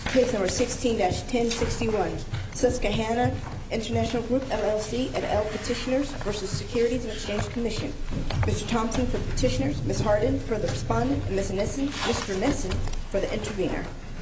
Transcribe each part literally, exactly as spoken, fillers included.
Case number sixteen dash ten sixty-one, Susquehanna International Group, L L C, et al. Petitioners versus Securities and Exchange Commission. Mister Thompson for the petitioners, Miz Harden for the respondent, and Miz Nissen, Mister Nissen for the intervener.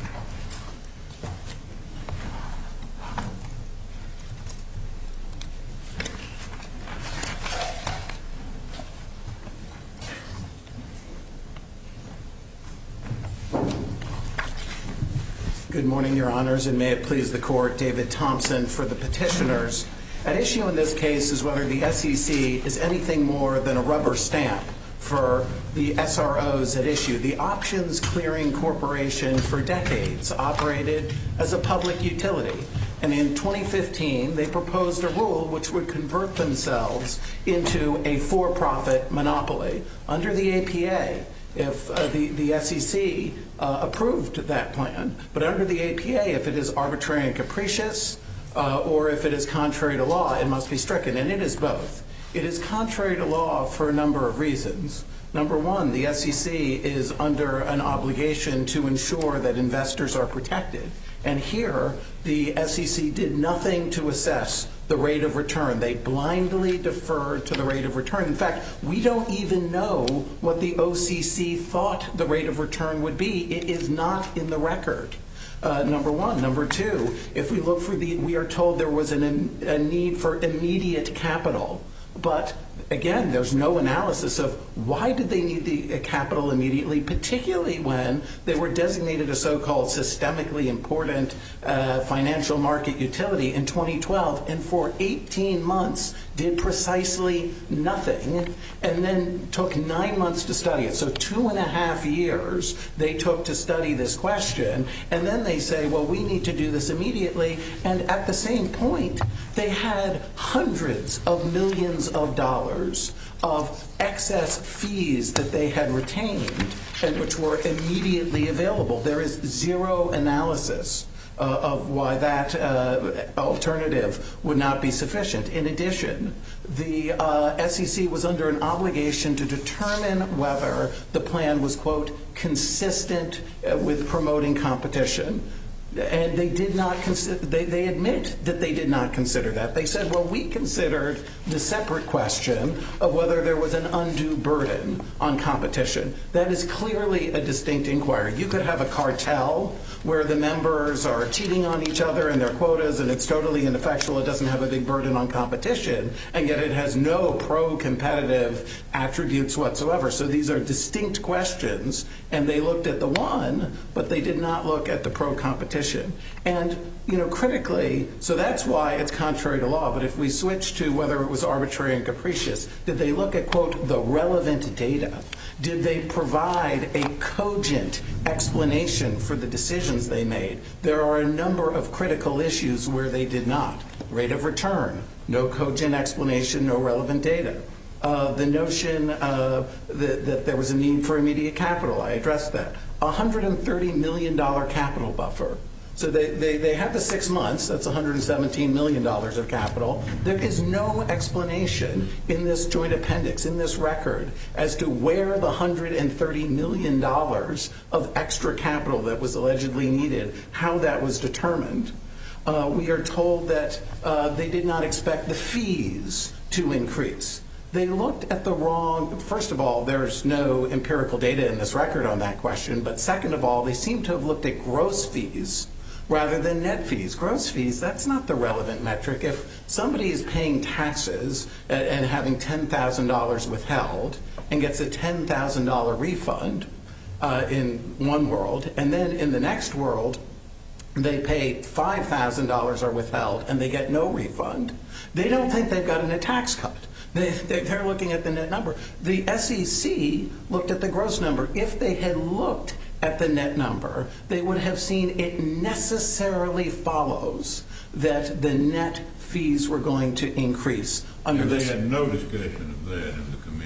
Good morning, Your Honors, and may it please the Court, David Thompson for the petitioners. At issue in this case is whether the S E C is anything more than a rubber stamp for the S R Os at issue. The Options Clearing Corporation for decades operated as a public utility, and in twenty fifteen they proposed a rule which would convert themselves into a for-profit monopoly. Under the A P A, if uh, the, the S E C uh, approved that plan, but under the A P A, if it is arbitrary and capricious uh, or if it is contrary to law, it must be stricken, and it is both. It is contrary to law for a number of reasons. Number one, the S E C is under an obligation to ensure that investors are protected, and here the S E C did nothing to assess the rate of return. They blindly deferred to the rate of return. In fact, we don't even know what the O C C thought the rate of return would be. It is not in the record. Uh, number one. Number two, if we look for the, we are told there was an, a need for immediate capital. But again, there's no analysis of why did they need the capital immediately, particularly when they were designated a so-called systemically important uh, financial market utility in twenty twelve, and for eighteen months did precisely nothing, and then took nine months to study it. So two and a half years they took to study this question, and then they say, well, we need to do this immediately, and at the same point, they had hundreds of millions of dollars of excess fees that they had retained and which were immediately available. There is zero analysis uh, of why that uh, alternative would not be sufficient. In addition, the uh, S E C was under an obligation to determine whether the plan was, quote, consistent uh, with promoting competition. And they did not consider, they, they admit that they did not consider that. They said, well, we considered the separate question of whether there was an undue burden on competition. That is clearly a distinct inquiry. You could have a cartel where the members are cheating on each other and their quotas, and it's totally ineffectual. It doesn't have a big burden on competition, and yet it has no pro-competitive attributes whatsoever. So these are distinct questions, and they looked at the one, but they did not look at the pro-competition. And, you know, critically, so that's why it's contrary to law. But if we switch to whether it was arbitrary and capricious, did they look at, quote, the relevant data? Did they provide a cogent explanation for the decisions they made? There are a number of critical issues where they did not. Rate of return, no cogent explanation, no relevant data. Uh, the notion uh, that, that there was a need for immediate capital, I addressed that. one hundred thirty million dollars capital buffer. So they, they, they had the six months, that's one hundred seventeen million dollars of capital. There is no explanation in this joint appendix, in this record, as to where the one hundred thirty million dollars of extra capital that was allegedly needed, how that was determined. Uh, we are told that uh, they did not expect the fees to increase. They looked at the wrong, first of all, there's no empirical data in this record on that question, but second of all, they seem to have looked at gross fees rather than net fees. Gross fees, that's not the relevant metric. If somebody is paying taxes and, and having ten thousand dollars withheld and gets a ten thousand dollars refund uh, in one world, and then in the next world, they pay five thousand dollars are withheld and they get no refund, they don't think they've gotten a tax cut. They, they're looking at the net number. The S E C looked at the gross number. If they had looked at the net number, they would have seen it necessarily follows that the net fees were going to increase. Under and they this. had no discussion of that in the commission's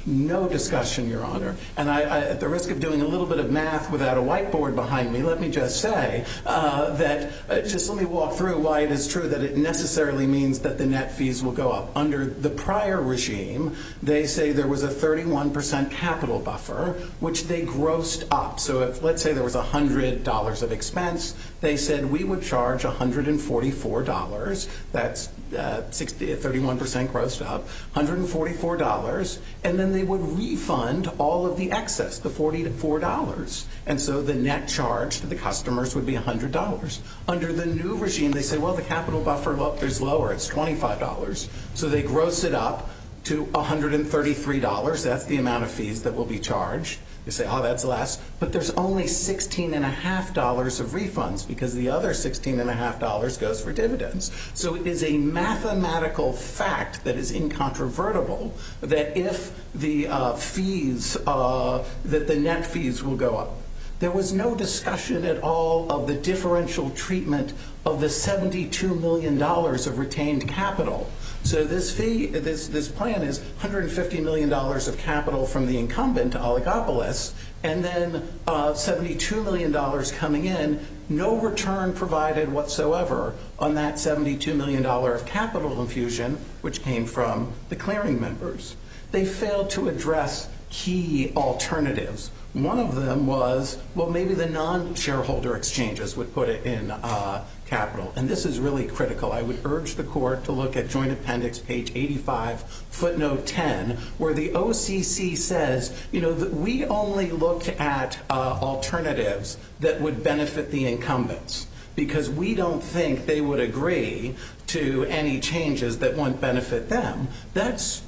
No discussion, Your Honor. And I, I, at the risk of doing a little bit of math without a whiteboard behind me, let me just say uh, that, uh, just let me walk through why it is true that it necessarily means that the net fees will go up. Under the prior regime, they say there was a thirty-one percent capital buffer, which they grossed up. So if, let's say there was one hundred dollars of expense, they said we would charge one hundred forty-four dollars. That's uh, sixty, thirty-one percent grossed up, one hundred forty-four dollars, and then they would refund all of the excess, the forty-four dollars. And so the net charge to the customers would be one hundred dollars. Under the new regime, they say, well, the capital buffer is lower. It's twenty-five dollars. So they gross it up to one hundred thirty-three dollars. That's the amount of fees that will be charged. You say, oh, that's less. But there's only sixteen point five dollars of refunds because the other sixteen point five dollars goes for dividends. So it is a mathematical fact that is incontrovertible that if the uh, fees, uh, that the net fees will go up. There was no discussion at all of the differential treatment of the seventy-two million dollars of retained capital. So this fee, this this plan is one hundred fifty million dollars of capital from the incumbent, Oligopolis, and then uh, seventy-two million dollars coming in, no return provided whatsoever on that seventy-two million dollars of capital infusion, which came from the clearing members. They failed to address key alternatives. One of them was, well, maybe the non-shareholder exchanges would put it in uh, capital. And this is really critical. I would urge the court to look at Joint Appendix page eighty-five, footnote ten, where the O C C says, you know, that we only look at uh, alternatives that would benefit the incumbents because we don't think they would agree to any changes that won't benefit them. That's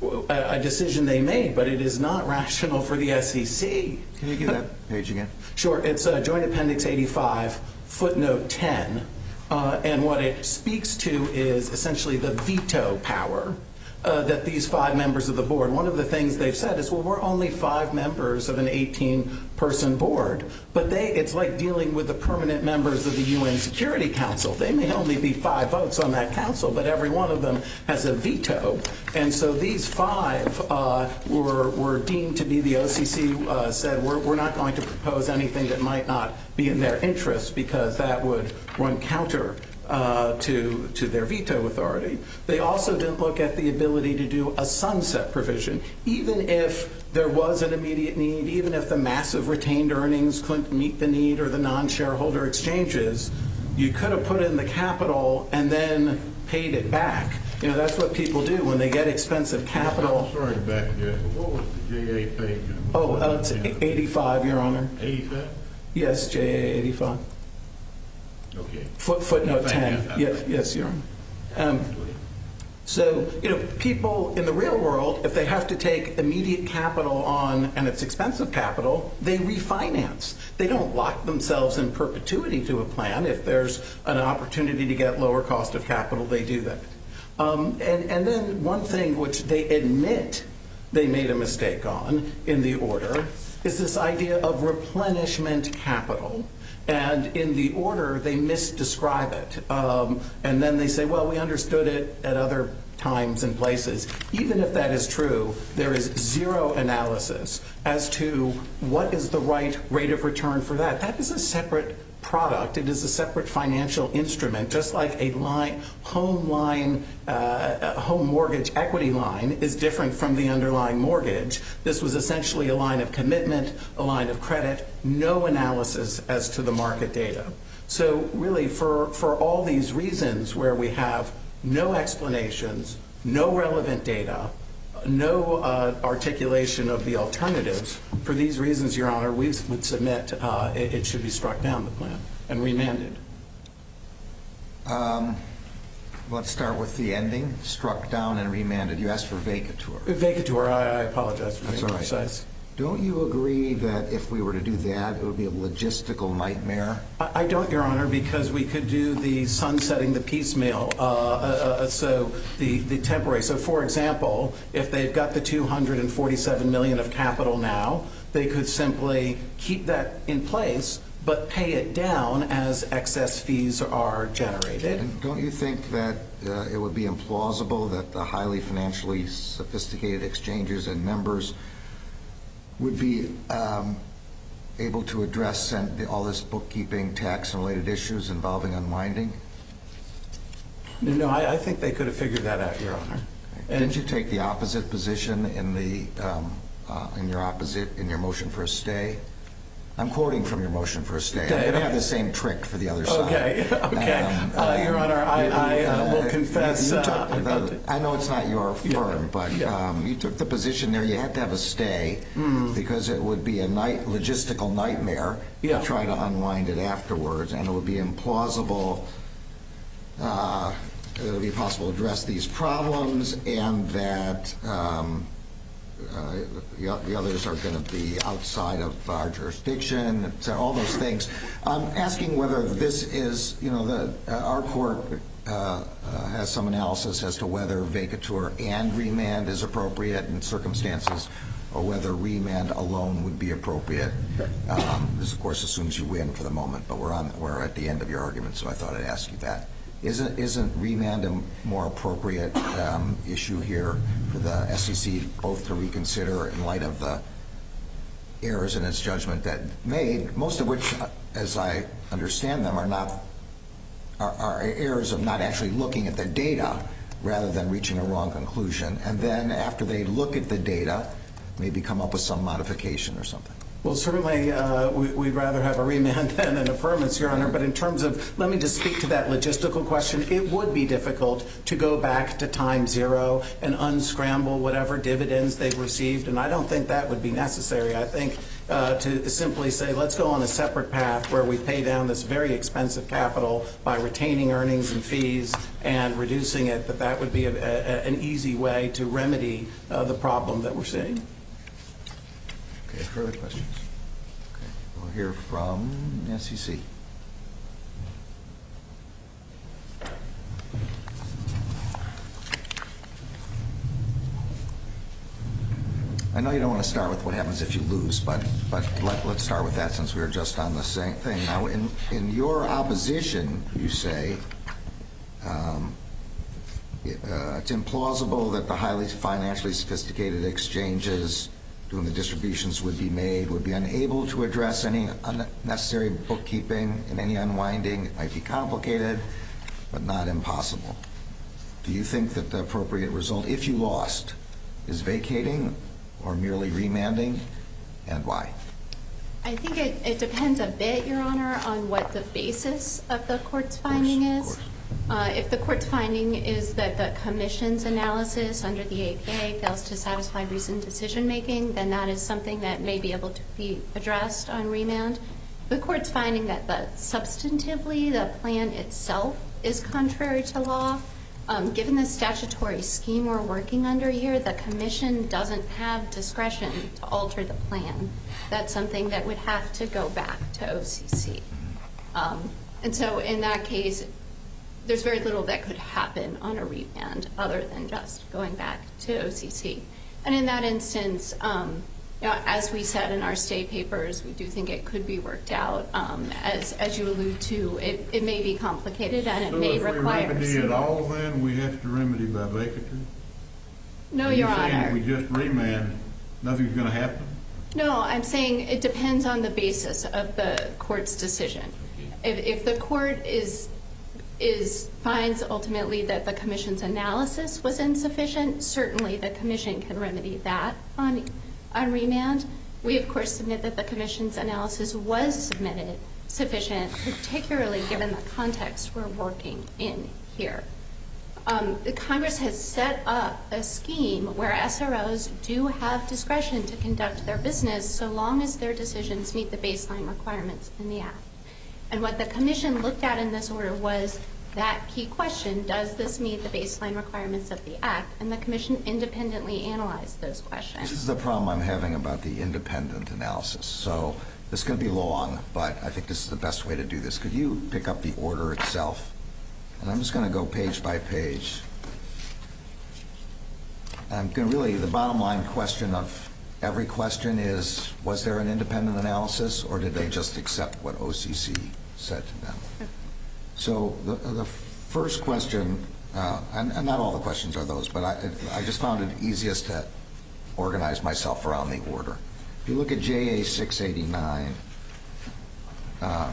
a decision they made, but it is not rational for the S E C. Can you give that page again? Sure. It's uh, Joint Appendix eighty-five, footnote ten, uh, and what it speaks to is essentially the veto power uh, that these five members of the board. One of the things they've said is, well, we're only five members of an eighteen-person board, but they it's like dealing with the permanent members of the U N Security Council. They may only be five votes on that council, but every one of them has a veto. And so these five uh, were, were deemed to be, the O C C uh, said, we're, we're not going to propose anything that might not be in their interest because that would run counter uh, to, to their veto authority. They also didn't look at the ability to do a sunset provision. Even if there was an immediate need, even if the massive retained earnings couldn't meet the need or the non-shareholder exchanges, you could have put in the capital and then paid it back. You know, that's what people do when they get expensive capital. I'm sorry to back you up, but what was the J A page? Oh, uh, it's eighty-five, Your Honor. eighty-five? Yes, J A eighty-five. Okay. Foot, footnote ten. Thank you. Yes, yes, Your Honor. Um, so, you know, people in the real world, if they have to take immediate capital on, and it's expensive capital, they refinance. They don't lock themselves in perpetuity to a plan. If there's an opportunity to get lower cost of capital, they do that. Um, and, and then one thing which they admit they made a mistake on in the order is this idea of replenishment capital. And in the order, they misdescribe it. Um, and then they say, well, we understood it at other times and places. Even if that is true, there is zero analysis as to what is the right rate of return for that. That is a separate product. It is a separate financial instrument, just like a line, home line, uh, home mortgage equity line is different from the underlying mortgage. This was essentially a line of commitment, a line of credit, no analysis as to the market data. So really, for, for all these reasons where we have no explanations, no relevant data, no uh, articulation of the alternatives, for these reasons, Your Honor, we would submit uh, it, it should be struck down, the plan, and remanded. Um, let's start with the ending, struck down and remanded. You asked for vacatur. Vacatur, I, I apologize for That's being all right. precise. Don't you agree that if we were to do that, it would be a logistical nightmare? I, I don't, Your Honor, because we could do the sunsetting, the piecemeal, uh, uh, uh, so the, the temporary. So, for example, if they've got the two hundred forty-seven million dollars of capital now, they could simply keep that in place, but pay it down as excess fees are generated. And don't you think that uh, it would be implausible that the highly financially sophisticated exchanges and members would be um, able to address all this bookkeeping, tax, and related issues involving unwinding? No, I, I think they could have figured that out, Your Honor. And didn't you take the opposite position in the um, uh, in your opposite in your motion for a stay? I'm quoting from your motion for a stay. I'm going to have the same trick for the other side. Okay, okay. Um, uh, Your Honor, I, I uh, will confess. You, you took, uh, the, I know it's not your firm, yeah, but yeah. Um, you took the position there you had to have a stay mm. because it would be a night, logistical nightmare yeah. to try to unwind it afterwards, and it would be implausible. Uh, it would be possible to address these problems, and that um, uh, the, the others are going to be outside of our jurisdiction, all those things. I'm asking whether this is, you know, the, uh, our court uh, uh, has some analysis as to whether vacatur and remand is appropriate in circumstances, or whether remand alone would be appropriate. Um, this, of course, assumes you win for the moment, but we're on we're at the end of your argument, so I thought I'd ask you that. Isn't isn't remand a more appropriate um, issue here for the S E C both to reconsider in light of the errors in its judgment that made, most of which, as I understand them, are not are, are errors of not actually looking at the data rather than reaching a wrong conclusion, and then after they look at the data, maybe come up with some modification or something? Well, certainly uh, we, we'd rather have a remand than an affirmance, Your Honor. But in terms of, let me just speak to that logistical question. It would be difficult to go back to time zero and unscramble whatever dividends they've received, and I don't think that would be necessary. I think uh, to simply say, let's go on a separate path where we pay down this very expensive capital by retaining earnings and fees and reducing it, that that would be a, a, an easy way to remedy uh, the problem that we're seeing. Okay, further questions? Okay, we'll hear from S E C. I know you don't want to start with what happens if you lose, but but let, let's start with that since we were just on the same thing. Now, in, in your opposition, you say um, it, uh, it's implausible that the highly financially sophisticated exchanges doing the distributions would be made, would be unable to address any unnecessary bookkeeping and any unwinding. It might be complicated, but not impossible. Do you think that the appropriate result, if you lost, is vacating or merely remanding, and why? I think it, it depends a bit, Your Honor, on what the basis of the court's finding is. Uh, if the court's finding is that the commission's analysis under the A P A fails to satisfy reasoned decision-making, then that is something that may be able to be addressed on remand. The court's finding that the, substantively the plan itself is contrary to law. Um, given the statutory scheme we're working under here, the commission doesn't have discretion to alter the plan. That's something that would have to go back to O C C. Um, and so in that case, there's very little that could happen on a remand other than just going back to O C C. And in that instance, um, you know, as we said in our state papers, we do think it could be worked out. Um, as as you allude to, it, it may be complicated and it so may if require. we remedy it all, then we have to remedy by vacatur? No, Are Your you Honor. saying if we just remand, nothing's going to happen? No, I'm saying it depends on the basis of the court's decision. If, if the court is is finds ultimately that the commission's analysis was insufficient, certainly the commission can remedy that on on remand. We of course submit that the commission's analysis was submitted sufficient, particularly given the context we're working in here. Um, the Congress has set up a scheme where S R Os do have discretion to conduct their business so long as their decisions meet the baseline requirements in the Act. And what the commission looked at in this order was that key question, does this meet the baseline requirements of the Act? And the commission independently analyzed those questions. This is the problem I'm having about the independent analysis. So this is going to be long, but I think this is the best way to do this. Could you pick up the order itself? And I'm just going to go page by page. I'm going to really, the bottom line question of every question is, was there an independent analysis, or did they just accept what O C C said to them? So the, the first question, uh, and, and not all the questions are those, but I, I just found it easiest to organize myself around the order. If you look at J A six eighty-nine, um,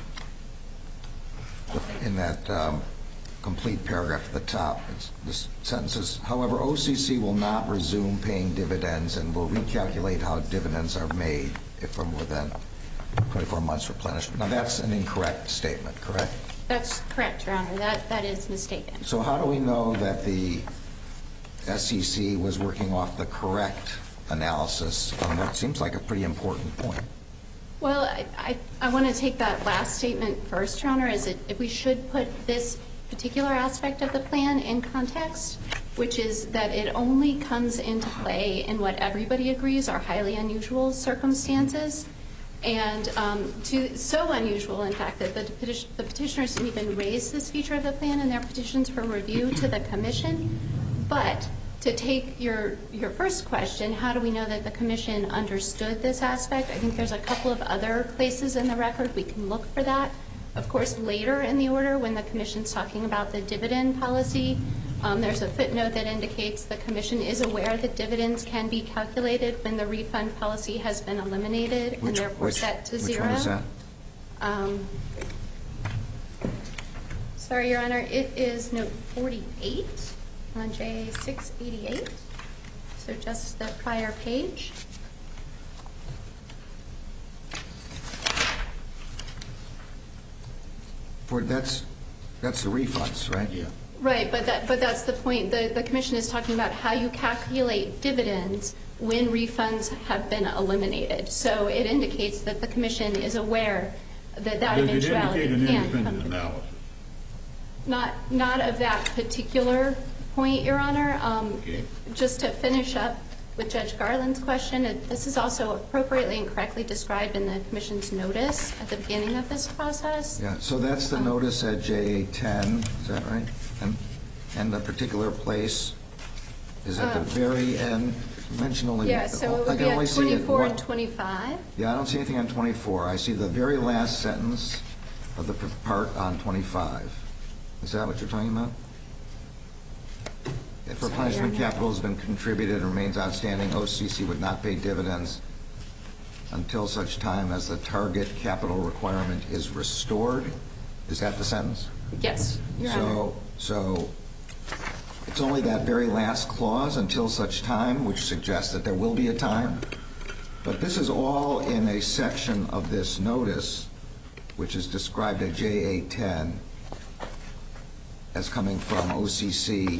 in that um, complete paragraph at the top, it's, this sentence says, however, O C C will not resume paying dividends and will recalculate how dividends are made if for more than twenty-four months replenishment. Now, that's an incorrect statement, correct? That's correct, Your Honor. That, that is mistaken. So how do we know that the S E C was working off the correct analysis on what seems like a pretty important point? Well, I, I, I want to take that last statement first, Your Honor, is that if we should put this particular aspect of the plan in context, which is that it only comes into play in what everybody agrees are highly unusual circumstances, and um, to, so unusual, in fact, that the, petition, the petitioners didn't even raise this feature of the plan in their petitions for review to the Commission. But to take your, your first question, how do we know that the Commission understood this aspect? I think there's a couple of other places in the record we can look for that. Of course, later in the order, when the Commission's talking about the dividend policy, um, there's a footnote that indicates the Commission is aware that dividends can be calculated when the refund policy has been eliminated Which, and therefore which, set to which zero. Which one is that? Um, sorry, Your Honor, it is note forty-eight on J A six eighty-eight, so just the prior page. For that's that's the refunds, right? Yeah. Right, but that but that's the point. The the Commission is talking about how you calculate dividends when refunds have been eliminated. So it indicates that the Commission is aware that that Does eventuality it indicate an can independent come. analysis? Not not of that particular point, Your Honor. Um, Okay. Just to finish up with Judge Garland's question, it, this is also appropriately and correctly described in the Commission's notice at the beginning of this process. Yeah. So that's the Um, notice at J A ten. Is that right? And and the particular place is at the Um, very end. Mention only. Yeah, so it I would can be only at see it twenty-four one- and twenty-five. Yeah, I don't see anything on twenty-four. I see the very last sentence of the p- part on twenty-five. Is that what you're talking about? If Sorry, replenishment Your Honor. capital has been contributed and remains outstanding, O C C would not pay dividends until such time as the target capital requirement is restored. Is that the sentence? Yes, Your Honor. So, so it's only that very last clause, until such time, which suggests that there will be a time. But this is all in a section of this notice, which is described at J A ten as coming from O C C,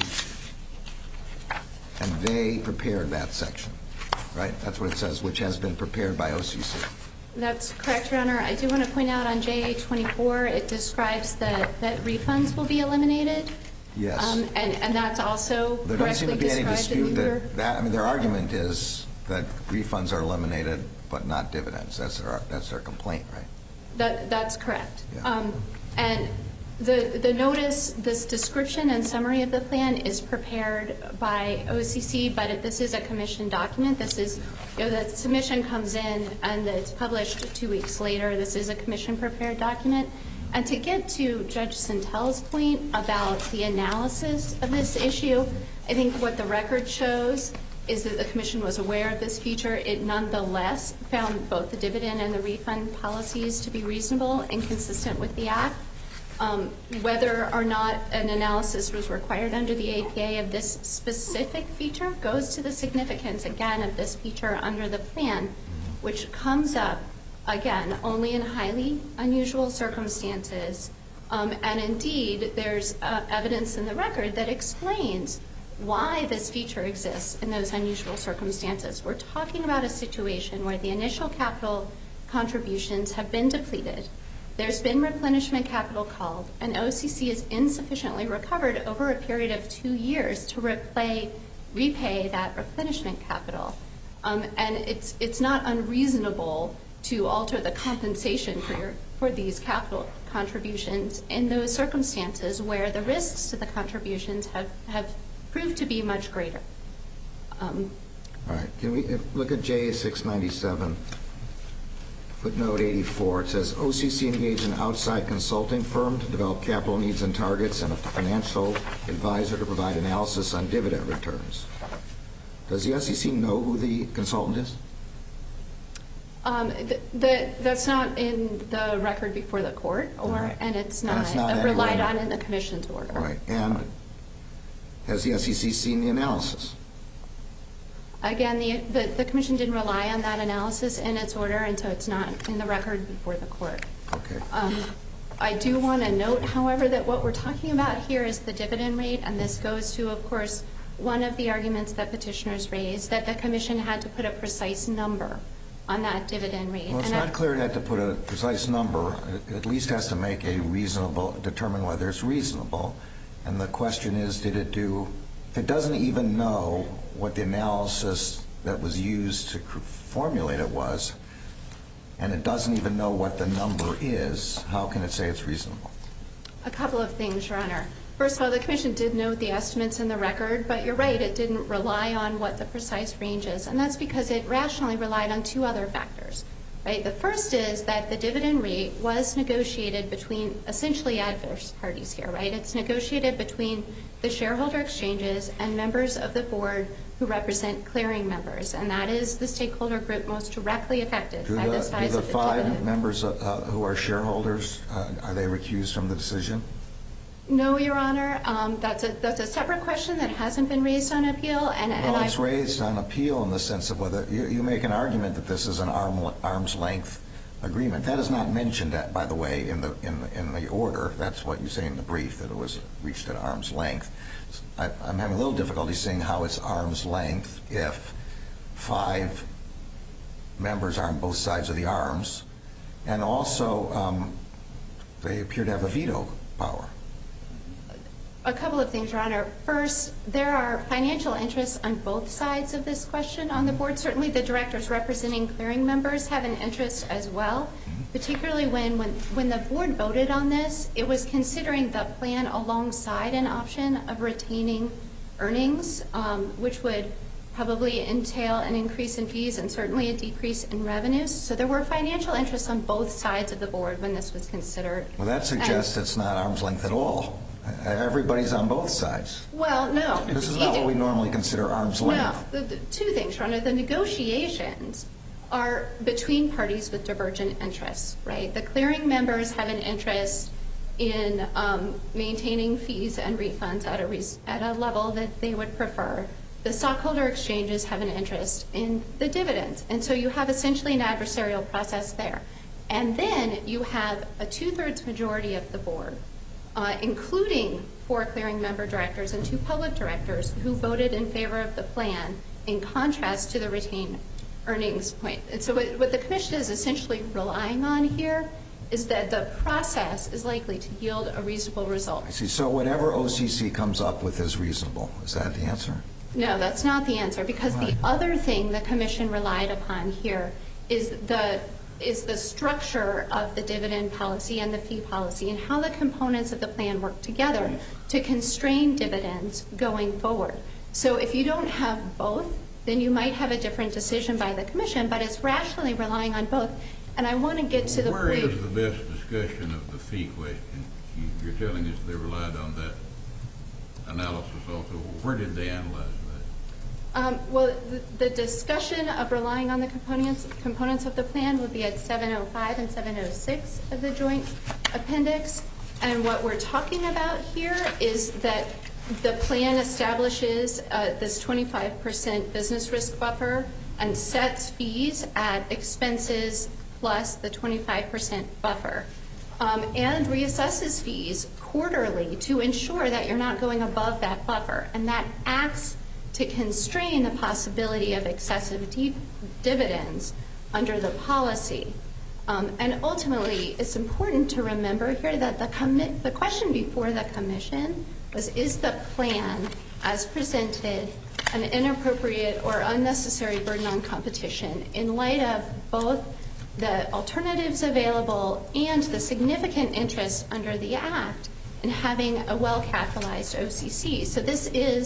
and they prepared that section, right? That's what it says, which has been prepared by O C C. That's correct, Your Honor. I do want to point out on J A twenty-four, it describes that, that refunds will be eliminated. Yes. Um, and, and that's also There doesn't seem correctly to be any described in dispute the order. that, that, I mean, their argument is that refunds are eliminated, but not dividends. That's their, that's their complaint, right? That, that's correct. Yeah. Um, and the, the notice, this description and summary of the plan is prepared by O C C, but it, this is a commission document. This is, you know, the submission comes in and it's published two weeks later. This is a commission prepared document. And to get to Judge Santel's point about the analysis of this issue, I think what the record shows is that the Commission was aware of this feature. It nonetheless found both the dividend and the refund policies to be reasonable and consistent with the Act. Um, whether or not an analysis was required under the A P A of this specific feature goes to the significance, again, of this feature under the plan, which comes up, again, only in highly unusual circumstances. Um, and indeed, there's uh, evidence in the record that explains why this feature exists in those unusual circumstances. We're talking about a situation where the initial capital contributions have been depleted. There's been replenishment capital called, and O C C is insufficiently recovered over a period of two years to replay, repay that replenishment capital. Um, and it's, it's not unreasonable to alter the compensation for, your, for these capital contributions in those circumstances where the risks to the contributions have, have proved to be much greater. Um, All right. Can we if, look at J six ninety-seven, footnote eighty-four. It says, O C C engaged an outside consulting firm to develop capital needs and targets and a financial advisor to provide analysis on dividend returns. Does the S E C know who the consultant is? Um, the, the, that's not in the record before the court, or right. and it's not, and it's not relied on in the commission's order. Right. And has the S E C seen the analysis? Again, the, the, the commission didn't rely on that analysis in its order, and so it's not in the record before the court. Okay. Um, I do want to note, however, that what we're talking about here is the dividend rate, and this goes to, of course, one of the arguments that petitioners raised, that the commission had to put a precise number on that dividend rate. Well, it's and not I, clear it had to put a precise number. It at least has to make a reasonable, determine whether it's reasonable. And the question is, did it do, if it doesn't even know what the analysis that was used to formulate it was, and it doesn't even know what the number is, how can it say it's reasonable? A couple of things, Your Honor. First of all, the commission did note the estimates in the record, but you're right, it didn't rely on what the precise range is, and that's because it rationally relied on two other factors. Right? The first is that the dividend rate was negotiated between essentially adverse parties here, right? It's negotiated between the shareholder exchanges and members of the board who represent clearing members, and that is the stakeholder group most directly affected do by the, the size do the of the five dividend. members uh, who are shareholders, uh, are they recused from the decision? No, Your Honor. Um, that's a that's a separate question that hasn't been raised on appeal. And, well, and it's I've, raised on appeal in the sense of whether you, you make an argument that this is an arm, arm's length agreement. That is not mentioned, at, by the way, in the in the, in the order. That's what you say in the brief, that it was reached at arm's length. I, I'm having a little difficulty seeing how it's arm's length if five members are on both sides of the arms, and also um, they appear to have a veto power. A couple of things, Your Honor. First, there are financial interests on both sides of this question on the board. Certainly the directors representing clearing members have an interest as well, particularly when, when, when the board voted on this, it was considering the plan alongside an option of retaining earnings, um, which would probably entail an increase in fees and certainly a decrease in revenues. So there were financial interests on both sides of the board when this was considered. Well, that suggests and, it's not arm's length at all. Everybody's on both sides. Well, no. This is not what we normally consider arm's length. No. The, the two things, Your Honor. The negotiations are between parties with divergent interests, right? The clearing members have an interest in um, maintaining fees and refunds at a, res- at a level that they would prefer. The stockholder exchanges have an interest in the dividends. And so you have essentially an adversarial process there. And then you have a two-thirds majority of the board, Uh, including four clearing member directors and two public directors who voted in favor of the plan, in contrast to the retained earnings point. And so what, what the commission is essentially relying on here is that the process is likely to yield a reasonable result. I see. So whatever O C C comes up with is reasonable. Is that the answer? No, that's not the answer, because Right. the other thing the commission relied upon here is the is the structure of the dividend policy and the fee policy and how the components of the plan work together to constrain dividends going forward. So if you don't have both, then you might have a different decision by the commission, but it's rationally relying on both. And I want to get to the Where point. Where is the best discussion of the fee question? You, you're telling us they relied on that analysis also. Where did they analyze that? Um, well, the, the discussion of relying on the components components of the plan would be at seven oh five and seven oh six of the joint appendix. And what we're talking about here is that the plan establishes uh, this twenty-five percent business risk buffer and sets fees at expenses plus the twenty-five percent buffer, um, and reassesses fees quarterly to ensure that you're not going above that buffer. And that acts to constrain the possibility of excessive de- dividends under the policy. Um, and ultimately, it's important to remember here that the, commi- the question before the commission was, is the plan as presented an inappropriate or unnecessary burden on competition in light of both the alternatives available and the significant interest under the Act in having a well-capitalized O C C. So this is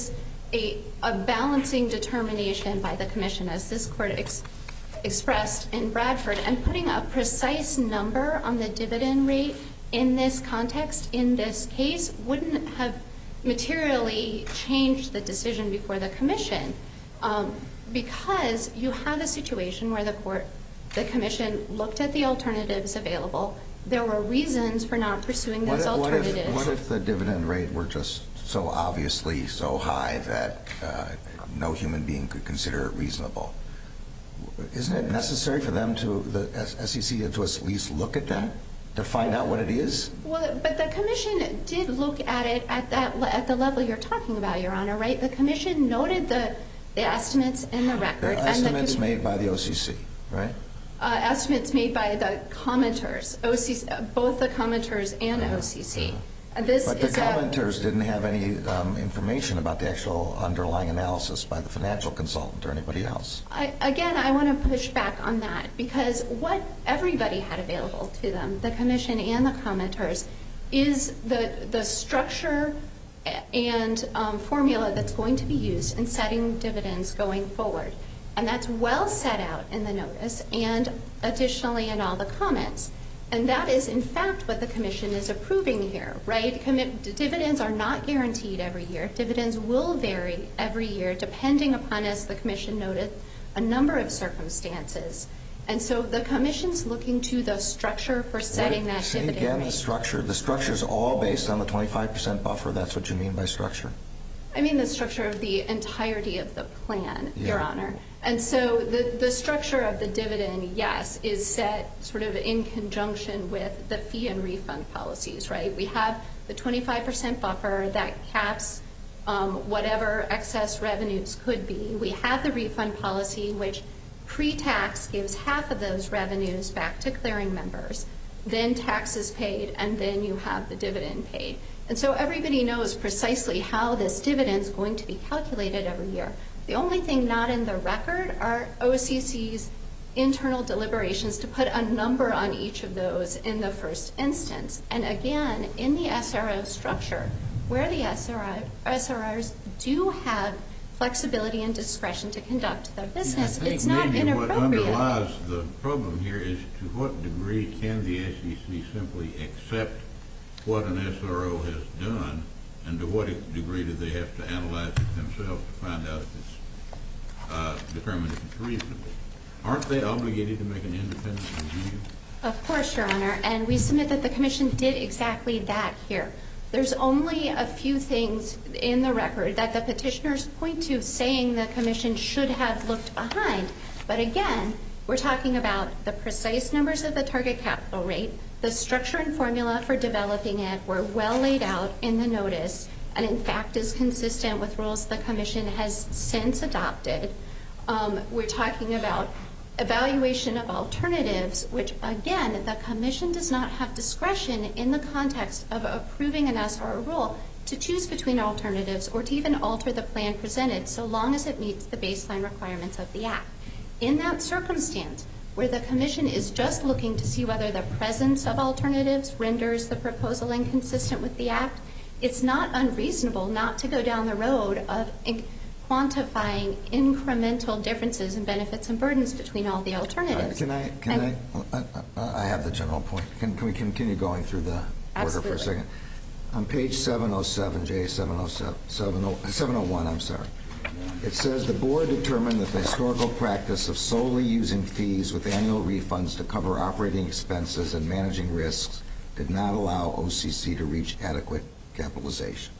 a, a balancing determination by the commission, as this court ex- expressed in Bradford, and putting a precise number on the dividend rate in this context, in this case, wouldn't have materially changed the decision before the commission, um, because you have a situation where the court, the commission looked at the alternatives available. There were reasons for not pursuing those what, what alternatives. If, what if the dividend rate were just so obviously so high that uh, no human being could consider it reasonable? Isn't it necessary for them to, the S E C, to at least look at that, to find out what it is? Well, but the commission did look at it at that at the level you're talking about, Your Honor, right? The commission noted the the estimates in the record. The estimates and the, made by the O C C, right? Uh, estimates made by the commenters, O C C, both the commenters and uh-huh. O C C. And this but the is commenters a, didn't have any um, information about the actual underlying analysis by the financial consultant or anybody else. I, again, I want to push back on that, because what everybody had available to them, the commission and the commenters, is the the structure and um, formula that's going to be used in setting dividends going forward. And that's well set out in the notice and additionally in all the comments. And that is, in fact, what the commission is approving here, right? Commit, dividends are not guaranteed every year. Dividends will vary every year depending upon, as the commission noted, a number of circumstances. And so the commission's looking to the structure for setting what, that say dividend again, rate. the structure? The structure is all based on the twenty-five percent buffer? That's what you mean by structure? I mean the structure of the entirety of the plan, yeah. Your Honor. And so the, the structure of the dividend, yes, is set sort of in conjunction with the fee and refund policies, right? We have the twenty-five percent buffer that caps um, whatever excess revenues could be. We have the refund policy, which pre-tax gives half of those revenues back to clearing members, then taxes paid, and then you have the dividend paid. And so everybody knows precisely how this dividend is going to be calculated every year. The only thing not in the record are O C C's internal deliberations to put a number on each of those in the first instance. And again, in the S R O structure, where the S R Rs do have flexibility and discretion to conduct their business, I think it's not maybe inappropriate. What underlies the problem here is to what degree can the S E C simply accept what an S R O has done, and to what degree do they have to analyze it themselves to find out if it's uh, determined if it's reasonable? Aren't they obligated to make an independent review? Of course, Your Honor, and we submit that the Commission did exactly that here. There's only a few things in the record that the petitioners point to saying the Commission should have looked behind. But again, we're talking about the precise numbers of the target capital rate. The structure and formula for developing it were well laid out in the notice, and in fact is consistent with rules the Commission has since adopted. Um, we're talking about evaluation of alternatives, which again, the Commission does not have discretion in the context of approving an S R O rule to choose between alternatives or to even alter the plan presented so long as it meets the baseline requirements of the Act. In that circumstance, where the Commission is just looking to see whether the presence of alternatives renders the proposal inconsistent with the Act, it's not unreasonable not to go down the road of quantifying incremental differences in benefits and burdens between all the alternatives. Uh, can I, can and, I, uh, uh, I have the general point. Can, can we continue going through the absolutely. order for a second? On page seven oh seven, J seven oh seven, seven oh one, I'm sorry. It says the board determined that the historical practice of solely using fees with annual refunds to cover operating expenses and managing risks did not allow O C C to reach adequate capitalization.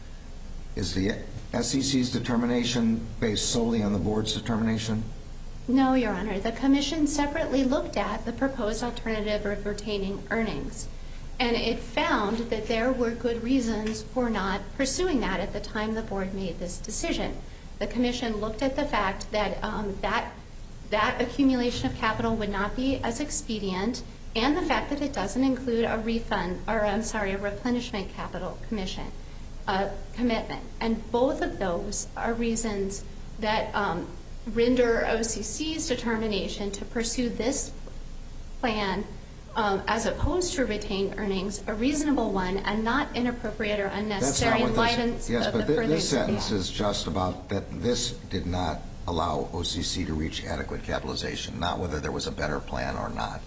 Is the S E C's determination based solely on the board's determination? No, Your Honor. The Commission separately looked at the proposed alternative of retaining earnings, and it found that there were good reasons for not pursuing that at the time the board made this decision. The Commission looked at the fact that um, that that accumulation of capital would not be as expedient, and the fact that it doesn't include a refund, or I'm sorry, a replenishment capital commission uh, commitment. And both of those are reasons that um, render O C C's determination to pursue this plan um, as opposed to retained earnings, a reasonable one and not inappropriate or unnecessary in light of Yes, the but th- further this sentence is just about that this did not allow O C C to reach adequate capitalization, not whether there was a better plan or not.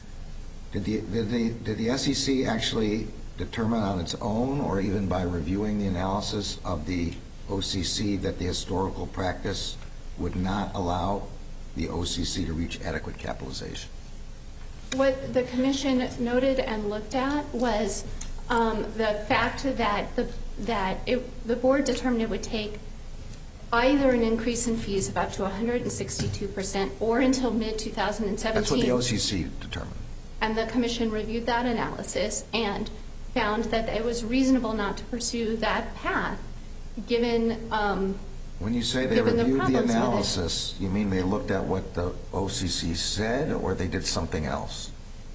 Did the, did the, did the S E C actually determine on its own or even by reviewing the analysis of the O C C that the historical practice would not allow the O C C to reach adequate capitalization? What the Commission noted and looked at was um, the fact that the that it, the board determined it would take either an increase in fees of up to one hundred sixty-two percent or until mid twenty seventeen. That's what the O C C determined. And the Commission reviewed that analysis and found that it was reasonable not to pursue that path, given. Um, when you say they reviewed the, the analysis, you mean they looked at what the O C C said, or they did something else?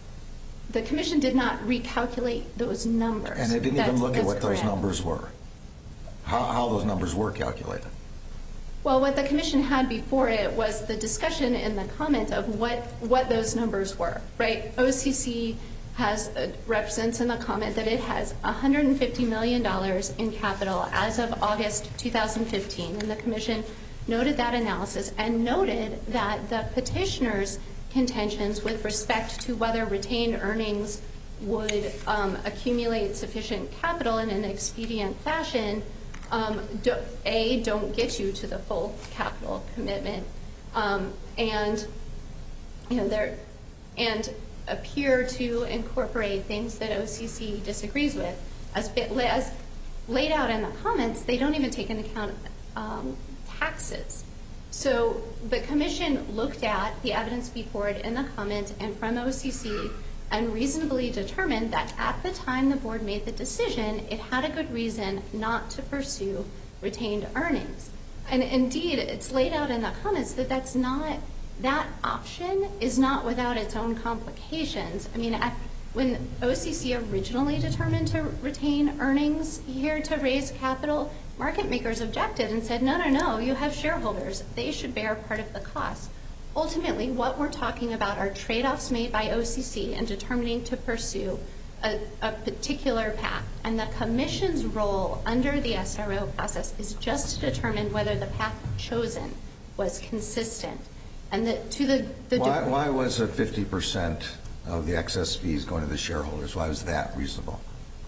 The Commission did not recalculate those numbers. And they didn't that's, even look at what correct. those numbers were, how, how those numbers were calculated. Well, what the Commission had before it was the discussion in the comment of what, what those numbers were, right? O C C has uh, represents in the comment that it has one hundred fifty million dollars in capital as of August two thousand fifteen, and the Commission noted that analysis and noted that the petitioner's contentions with respect to whether retained earnings would um, accumulate sufficient capital in an expedient fashion, um, do, A, don't get you to the full capital commitment, um, and you know there, and appear to incorporate things that O C C disagrees with. As, as laid out in the comments, they don't even take into account um, taxes. So the Commission looked at the evidence before it in the comment and from O C C and reasonably determined that at the time the board made the decision, it had a good reason not to pursue retained earnings. And indeed, it's laid out in the comments that that's not, that option is not without its own complications. I mean, at, when O C C originally determined to retain earnings here to raise capital, market makers objected and said, no, no, no, you have shareholders. They should bear part of the cost. Ultimately, what we're talking about are trade-offs made by O C C in determining to pursue a, a particular path. And the Commission's role under the S R O process is just to determine whether the path chosen was consistent. And the, to the, the why, why was it fifty percent of the excess fees going to the shareholders? Why was that reasonable?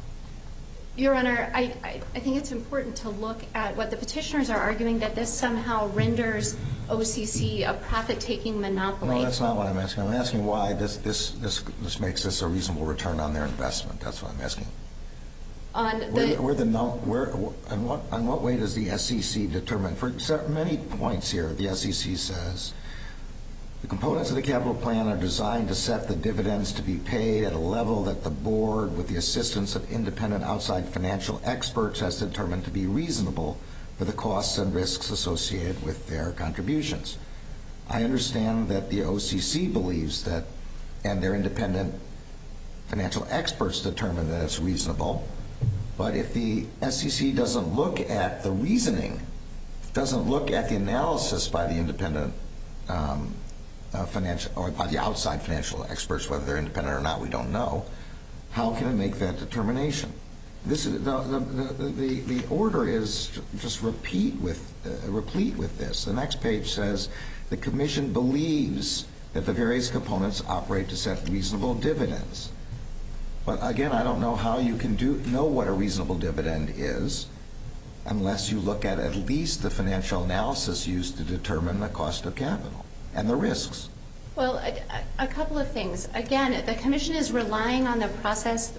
Your Honor, I, I, I think it's important to look at what the petitioners are arguing, that this somehow renders O C C a profit-taking monopoly. No, that's not what I'm asking. I'm asking why this, this, this, this makes this a reasonable return on their investment. That's what I'm asking. On the, where, where the where, on what on what way does the S E C determine? For many points here, the S E C says the components of the capital plan are designed to set the dividends to be paid at a level that the board, with the assistance of independent outside financial experts, has determined to be reasonable for the costs and risks associated with their contributions. I understand that the O C C believes that, and their independent financial experts determine that it's reasonable. But if the S E C doesn't look at the reasoning, doesn't look at the analysis by the independent um, uh, financial, or by the outside financial experts, whether they're independent or not, we don't know, how can it make that determination? This is the the the, the, the order is just repeat with uh, replete with this. The next page says the Commission believes that the various components operate to set reasonable dividends. But again, I don't know how you can do know what a reasonable dividend is unless you look at at least the financial analysis used to determine the cost of capital and the risks. Well, a, a couple of things. Again, the Commission is relying on the process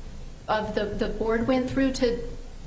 of the, the board went through to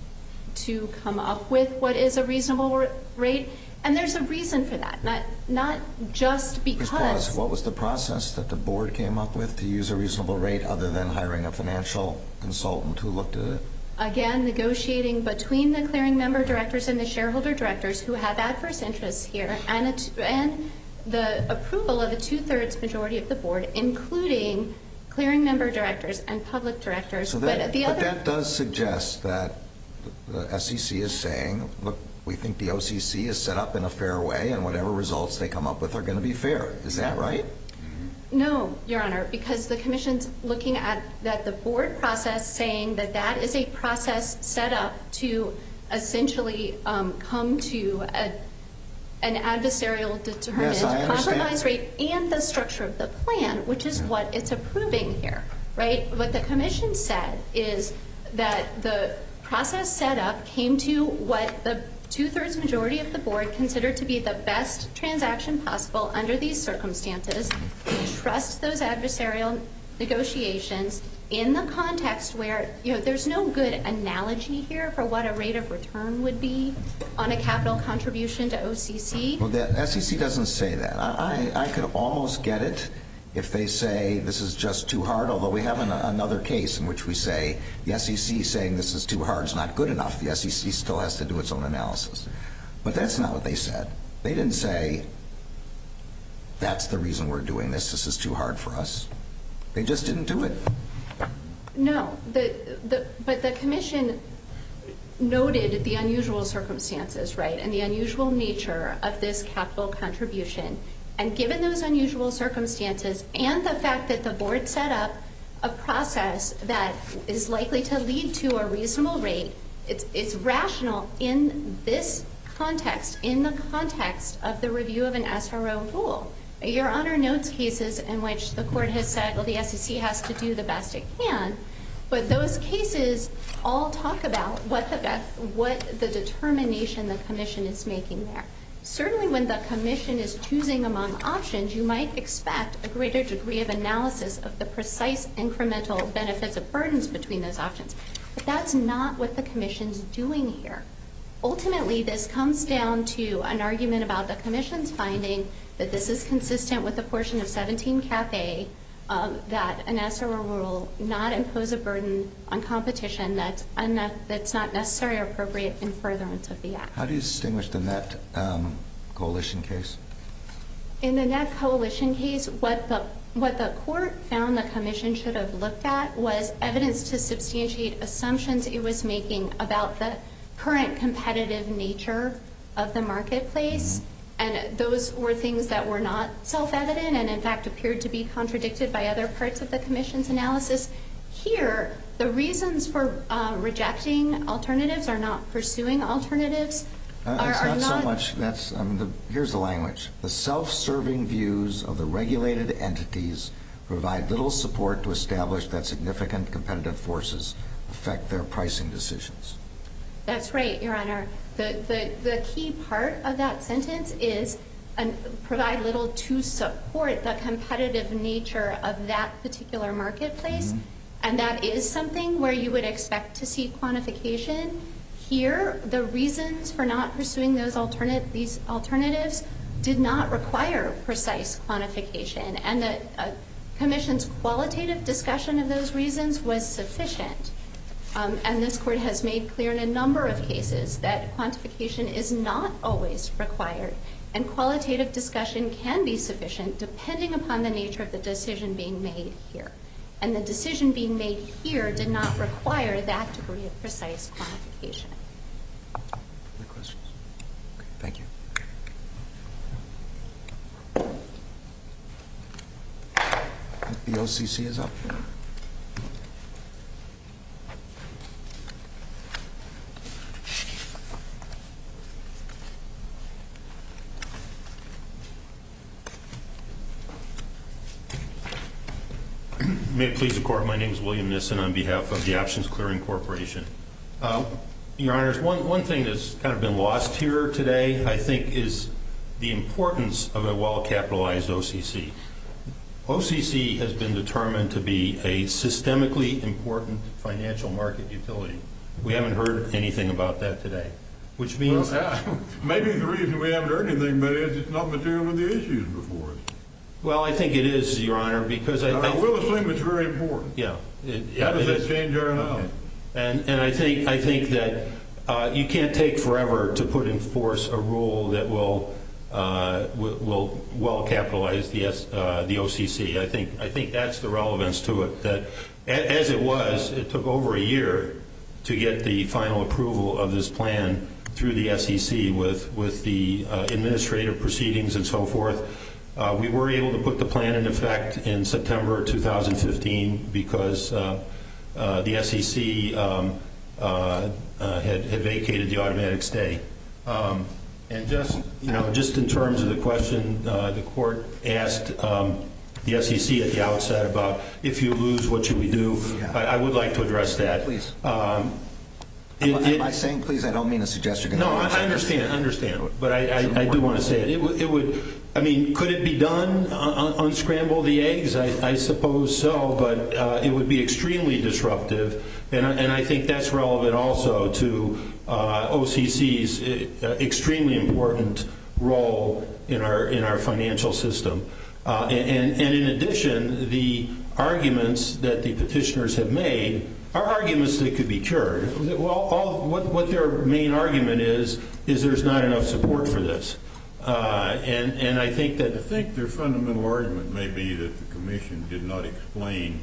to come up with what is a reasonable rate. And there's a reason for that, not not just because. What was the process that the board came up with to use a reasonable rate other than hiring a financial consultant who looked at it? Again, negotiating between the clearing member directors and the shareholder directors who have adverse interests here, and, a, and the approval of a two-thirds majority of the board, including clearing member directors and public directors. So that, but the but other, that does suggest that the S E C is saying, look, we think the O C C is set up in a fair way, and whatever results they come up with are going to be fair. Is that right? No, Your Honor, because the Commission's looking at that the board process saying that that is a process set up to essentially um, come to a, an adversarial determined yes, compromise rate and the structure of the plan, which is yeah. what it's approving here, right? What the Commission said is that the process set up came to what the two-thirds majority of the board considered to be the best transaction possible under these circumstances. Trust those adversarial negotiations in the context where, you know, there's no good analogy here for what a rate of return would be on a capital contribution to O C C. Well, the S E C doesn't say that. I, I, I could almost get it if they say this is just too hard, although we have an, another case in which we say the S E C saying this is too hard is not good enough. The S E C still has to do its own analysis. But that's not what they said. They didn't say that's the reason we're doing this. This is too hard for us. They just didn't do it. No, the, the, but the Commission noted the unusual circumstances, right, and the unusual nature of this capital contribution. And given those unusual circumstances and the fact that the board set up a process that is likely to lead to a reasonable rate, it's, it's rational in this context, in the context of the review of an S R O rule. Your Honor notes cases in which the court has said, well, the S E C has to do the best it can, but those cases all talk about what the, best, what the determination the Commission is making there. Certainly when the Commission is choosing among options, you might expect a greater degree of analysis of the precise incremental benefits of burdens between those options. But that's not what the Commission's doing here. Ultimately, this comes down to an argument about the Commission's finding that this is consistent with the portion of seventeen Cap A, um, that an S R O rule not impose a burden on competition that's, unne- that's not necessary or appropriate in furtherance of the Act. How do you distinguish the net um, coalition case? In the net coalition case, what the what the court found the Commission should have looked at was evidence to substantiate assumptions it was making about the current competitive nature of the marketplace. Mm-hmm. And those were things that were not self-evident and, in fact, appeared to be contradicted by other parts of the Commission's analysis. Here, the reasons for uh, rejecting alternatives or not pursuing alternatives uh, are, it's are not, not so much. That's I mean, the, here's the language: the self-serving views of the regulated entities provide little support to establish that significant competitive forces affect their pricing decisions. That's right, Your Honor. The, the, the key part of that sentence is an, provide little to support the competitive nature of that particular marketplace. Mm-hmm. And that is something where you would expect to see quantification. Here, the reasons for not pursuing those alternate, these alternatives did not require precise quantification. And the uh, Commission's qualitative discussion of those reasons was sufficient. Um, and this Court has made clear in a number of cases that quantification is not always required, and qualitative discussion can be sufficient depending upon the nature of the decision being made here. And the decision being made here did not require that degree of precise quantification. Other questions? Okay, thank you. The O C C is up. May it please the Court, my name is William Nissen on behalf of the Options Clearing Corporation. Uh, Your Honors, one, one thing that's kind of been lost here today, I think, is the importance of a well-capitalized O C C. O C C has been determined to be a systemically important financial market utility. We haven't heard anything about that today, which means... Well, uh, maybe the reason we haven't heard anything about it is it's not material to the issues before us. Well, I think it is, Your Honor, because I... I, I will assume it's very important. Yeah. It, yeah How does it that is. change our analysis? And, and I think I think that uh, you can't take forever to put in force a rule that will uh, will well capitalize the S, uh, the O C C. I think I think that's the relevance to it. That as it was, it took over a year to get the final approval of this plan through the S E C with with the uh, administrative proceedings and so forth. Uh, we were able to put the plan in effect in September two thousand fifteen because uh, uh, the S E C um, uh, uh, had, had vacated the automatic stay. Um, and just, you know, just in terms of the question uh, the court asked um, the S E C at the outset about if you lose, what should we do? Yeah. I, I would like to address that. Please. Um, It, It, Am it, I saying please? I don't mean to suggest you're going to. no, I, I understand, I understand, but I, I, I do want to say it. It, w- it would, I mean, could it be done? Uh, unscramble the eggs? I, I suppose so, but uh, it would be extremely disruptive, and I, and I think that's relevant also to uh, O C C's uh, extremely important role in our in our financial system. Uh, and, and in addition, the arguments that the petitioners have made are arguments that could be cured. Well, all, what, what their main argument is, is there's not enough support for this. Uh, and, and I think that... I think their fundamental argument may be that the Commission did not explain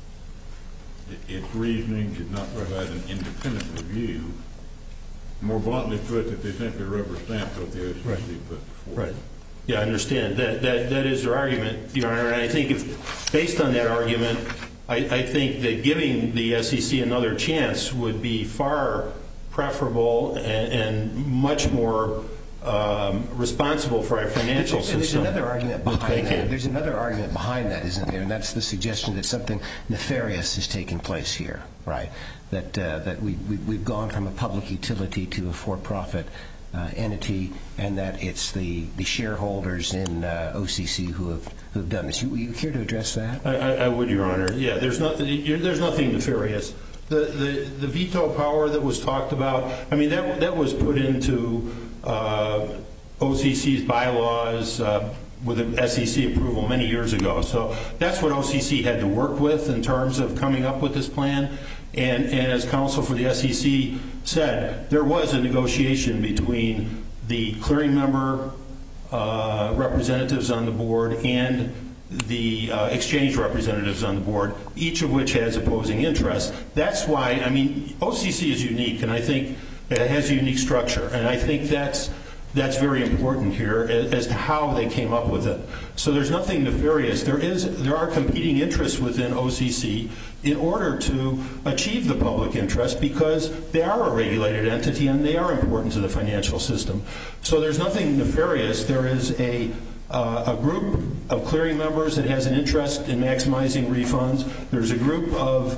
its reasoning, did not provide an independent review. More bluntly put, that they simply rubber stamped what the O C C Right. put before. Right. Yeah, I understand. That, that, that is their argument, Your Honor. And I think if, based on that argument, I, I think that giving the S E C another chance would be far preferable and, and much more um, responsible for our financial There's, system. there's another argument behind Thank that. you. There's another argument behind that, isn't there? And that's the suggestion that something nefarious is taking place here, right? That uh, that we, we we've gone from a public utility to a for-profit uh, entity, and that it's the, the shareholders in uh, O C C who have who have done this. You, you care to address that? I, I, I would, Your Honor. Yeah, there's nothing. There's nothing nefarious. The, the the veto power that was talked about. I mean, that that was put into uh, O C C's bylaws uh, with an S E C approval many years ago. So that's what O C C had to work with in terms of coming up with this plan. And, and as counsel for the S E C said, there was a negotiation between the clearing member uh, representatives on the board and the uh, exchange representatives on the board, each of which has opposing interests. That's why, I mean, O C C is unique, and I think it has a unique structure, and I think that's that's very important here as, as to how they came up with it. So there's nothing nefarious. There is there are competing interests within O C C in order to achieve the public interest because they are a regulated entity and they are important to the financial system. So there's nothing nefarious. There is a Uh, a group of clearing members that has an interest in maximizing refunds. There's a group of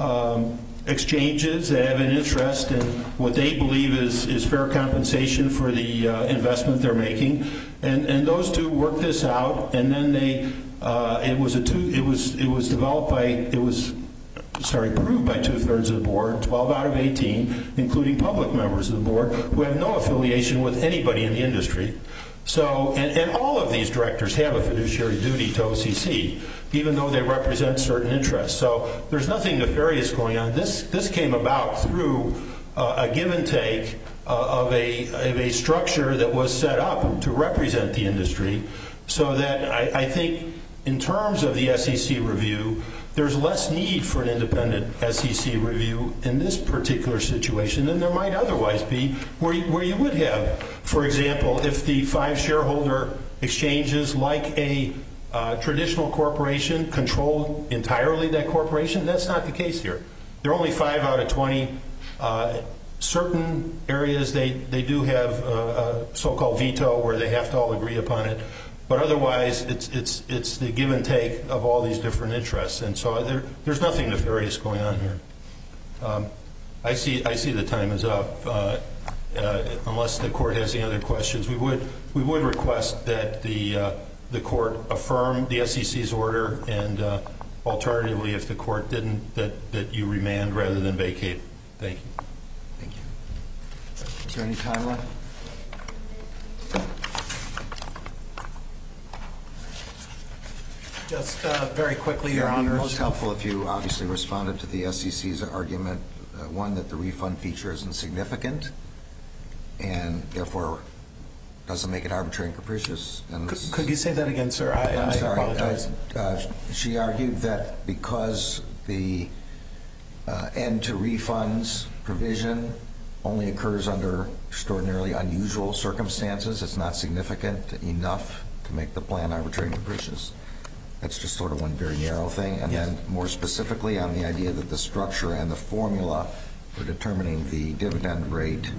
um, exchanges that have an interest in what they believe is, is fair compensation for the uh, investment they're making, and and those two worked this out, and then they uh, it was a two it was it was developed by it was. Sorry, approved by two-thirds of the board, twelve out of eighteen, including public members of the board, who have no affiliation with anybody in the industry. So, and, and all of these directors have a fiduciary duty to O C C, even though they represent certain interests. So there's nothing nefarious going on. This this came about through uh, a give and take uh, of a of a structure that was set up to represent the industry, so that I, I think in terms of the S E C review, there's less need for an independent S E C review in this particular situation than there might otherwise be, where you, where you would have, for example, if the five shareholder exchanges, like a uh, traditional corporation, control entirely that corporation. That's not the case here. There are only five out of twenty. Uh, certain areas they, they do have a, a so-called veto where they have to all agree upon it. But otherwise, it's it's it's the give and take of all these different interests, and so there, there's nothing nefarious going on here. Um, I see I see the time is up. Uh, uh, unless the court has any other questions, we would we would request that the uh, the court affirm the S E C's order, and uh, alternatively, if the court didn't, that that you remand rather than vacate. Thank you. Thank you. Is there any time left? Just uh, very quickly, Your Yeah, it'd be Honors. most helpful if you obviously responded to the S E C's argument, uh, one, that the refund feature is insignificant and therefore doesn't make it arbitrary and capricious. And Could, could you say that again, sir? I, I'm I sorry. apologize. Uh, uh, she argued that because the uh, end to refunds provision only occurs under extraordinarily unusual circumstances, it's not significant enough to make the plan arbitrary and capricious. That's just sort of one very narrow thing. And yes. then more specifically on the idea that the structure and the formula for determining the dividend rate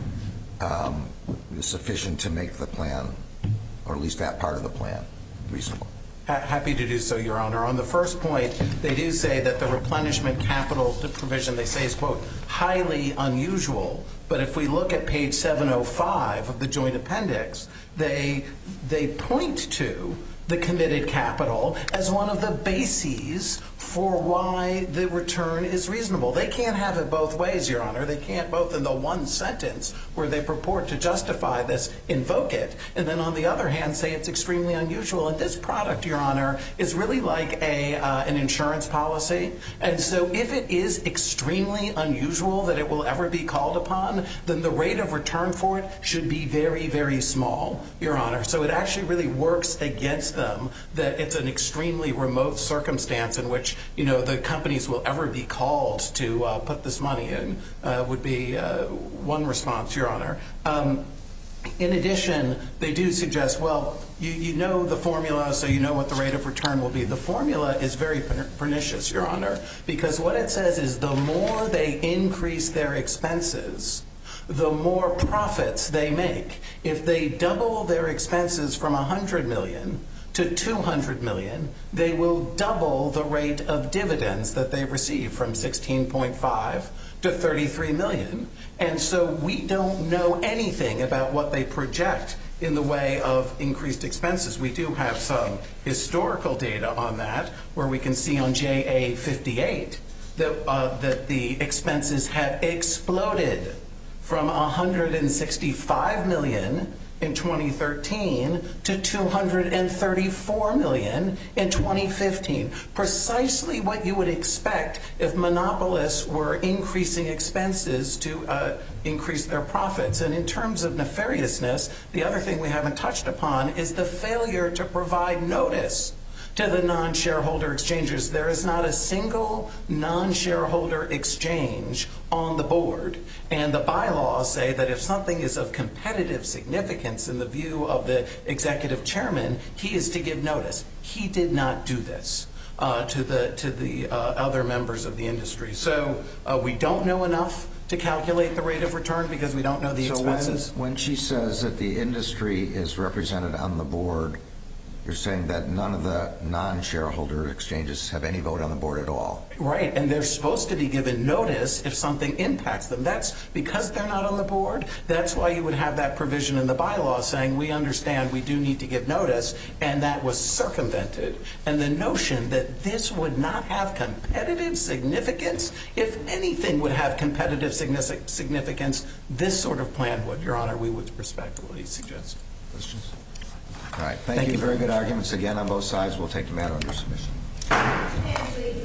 um, is sufficient to make the plan, or at least that part of the plan, reasonable. Happy to do so, Your Honor. On the first point, they do say that the replenishment capital provision, they say, is, quote, highly unusual. But if we look at page seven oh five of the joint appendix, they they point to the committed capital as one of the bases for why the return is reasonable. They can't have it both ways, Your Honor. They can't both in the one sentence where they purport to justify this, invoke it, and then on the other hand say it's extremely unusual. And this product, Your Honor, is really like a uh, an insurance policy. And so if it is extremely unusual that it will ever be called upon, then the rate of return for it should be very, very small, Your Honor. So it actually really works against them that it's an extremely remote circumstance in which, you know, the companies will ever be called to uh, put this money in, uh, would be uh, one response, Your Honor. Um, in addition, they do suggest, well, you, you know the formula, so you know what the rate of return will be. The formula is very pernicious, Your Honor, because what it says is the more they increase their expenses, the more profits they make. If they double their expenses from one hundred million dollars to two hundred million dollars, they will double the rate of dividends that they receive from sixteen point five to thirty-three million dollars. And so we don't know anything about what they project in the way of increased expenses. We do have some historical data on that, where we can see on J A fifty-eight that, uh, that the expenses have exploded from one hundred sixty-five million dollars in twenty thirteen to two hundred thirty-four million dollars in twenty fifteen. Precisely what you would expect if monopolists were increasing expenses to uh, increase their profits. And in terms of nefariousness, the other thing we haven't touched upon is the failure to provide notice to the non-shareholder exchanges. There is not a single non-shareholder exchange on the board. And the bylaws say that if something is of competitive significance in the view of the executive chairman, he is to give notice. He did not do this uh, to the, to the uh, other members of the industry. So uh, we don't know enough to calculate the rate of return because we don't know the expenses. So when, when she says that the industry is represented on the board, you're saying that none of the non-shareholder exchanges have any vote on the board at all. Right, and they're supposed to be given notice if something impacts them. That's because they're not on the board. That's why you would have that provision in the bylaw saying we understand we do need to give notice, and that was circumvented. And the notion that this would not have competitive significance, if anything would have competitive significance, this sort of plan would, Your Honor, we would respectfully suggest. Questions? All right. Thank, Thank you. you. Very good arguments again on both sides. We'll take the matter under submission.